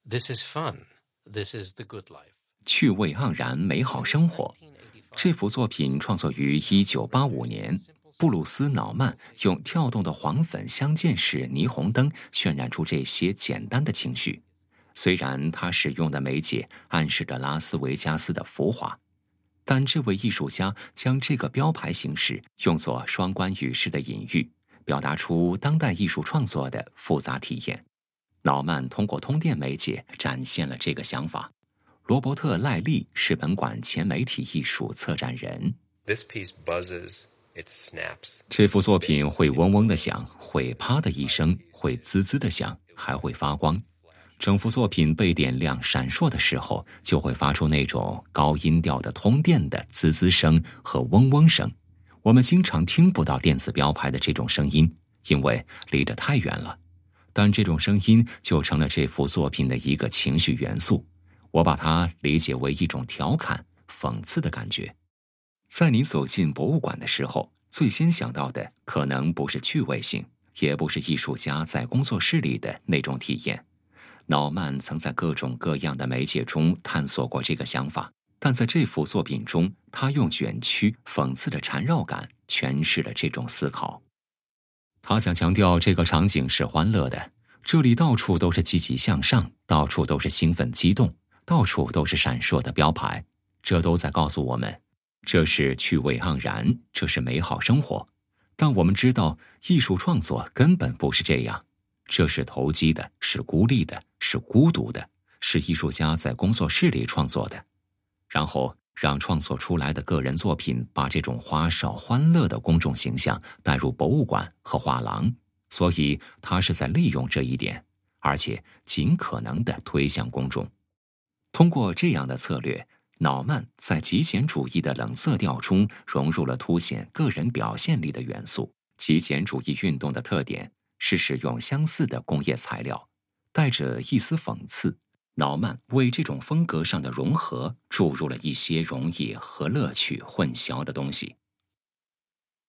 This is fun. This is the good life. 趣味盎然美好生活。这幅作品创作于1985年，布鲁斯·瑙曼用跳动的黄粉相间式霓虹灯渲染出这些简单的情绪。虽然他使用的媒介暗示着拉斯维加斯的浮华，但这位艺术家将这个标牌形式用作双关语式的隐喻，表达出当代艺术创作的复杂体验。瑙曼通过通电媒介展现了这个想法。罗伯特·赖利是本馆前媒体艺术策展人。 This piece buzzes, it snaps. 这幅作品会嗡嗡的响，会啪的一声，会滋滋的响，还会发光。整幅作品被点亮闪烁的时候，就会发出那种高音调的通电的滋滋声和嗡嗡声。我们经常听不到电子标牌的这种声音，因为离得太远了。但这种声音就成了这幅作品的一个情绪元素。我把它理解为一种调侃、讽刺的感觉。在你走进博物馆的时候，最先想到的可能不是趣味性，也不是艺术家在工作室里的那种体验。瑙曼曾在各种各样的媒介中探索过这个想法，但在这幅作品中，他用卷曲、讽刺的缠绕感诠释了这种思考。他想强调这个场景是欢乐的，这里到处都是积极向上，到处都是兴奋激动，到处都是闪烁的标牌，这都在告诉我们，这是趣味盎然，这是美好生活。但我们知道，艺术创作根本不是这样，这是投机的，是孤立的，是孤独的，是艺术家在工作室里创作的，然后让创作出来的个人作品把这种花哨欢乐的公众形象带入博物馆和画廊，所以他是在利用这一点，而且尽可能地推向公众。通过这样的策略，瑙曼在极简主义的冷色调中融入了凸显个人表现力的元素。极简主义运动的特点是使用相似的工业材料，带着一丝讽刺。瑙曼为这种风格上的融合注入了一些容易和乐趣混淆的东西。